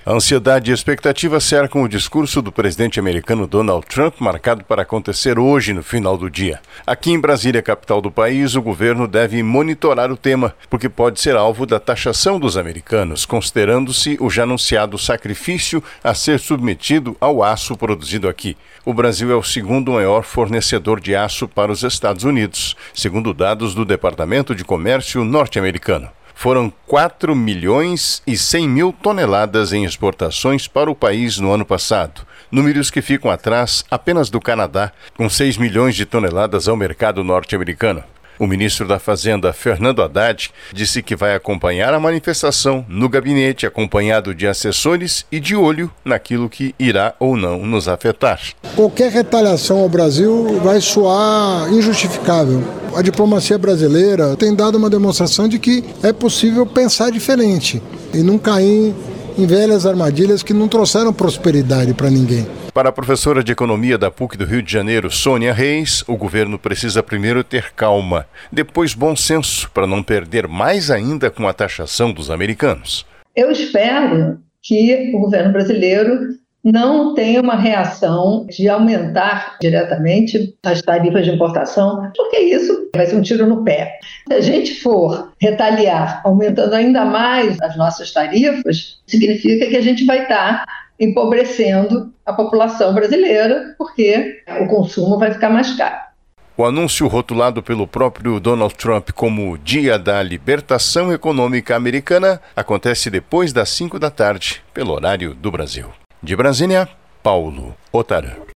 A ansiedade e expectativa cercam o discurso do presidente americano Donald Trump, marcado para acontecer hoje, no final do dia. Aqui em Brasília, capital do país, o governo deve monitorar o tema, porque pode ser alvo da taxação dos americanos, considerando-se o já anunciado sacrifício a ser submetido ao aço produzido aqui. O Brasil é o segundo maior fornecedor de aço para os Estados Unidos, segundo dados do Departamento de Comércio norte-americano. Foram 4 milhões e 100 mil toneladas em exportações para o país no ano passado, números que ficam atrás apenas do Canadá, com 6 milhões de toneladas ao mercado norte-americano. O ministro da Fazenda, Fernando Haddad, disse que vai acompanhar a manifestação no gabinete, acompanhado de assessores e de olho naquilo que irá ou não nos afetar. Qualquer retaliação ao Brasil vai soar injustificável. A diplomacia brasileira tem dado uma demonstração de que é possível pensar diferente e não cair em velhas armadilhas que não trouxeram prosperidade para ninguém. Para a professora de Economia da PUC do Rio de Janeiro, Sônia Reis, o governo precisa primeiro ter calma, depois bom senso, para não perder mais ainda com a taxação dos americanos. Eu espero que o governo brasileiro não tenha uma reação de aumentar diretamente as tarifas de importação, porque isso vai ser um tiro no pé. Se a gente for retaliar aumentando ainda mais as nossas tarifas, significa que a gente vai estar empobrecendo a população brasileira, porque o consumo vai ficar mais caro. O anúncio rotulado pelo próprio Donald Trump como Dia da Libertação Econômica Americana acontece depois das 5 da tarde, pelo horário do Brasil. De Brasília, Paulo Otarã.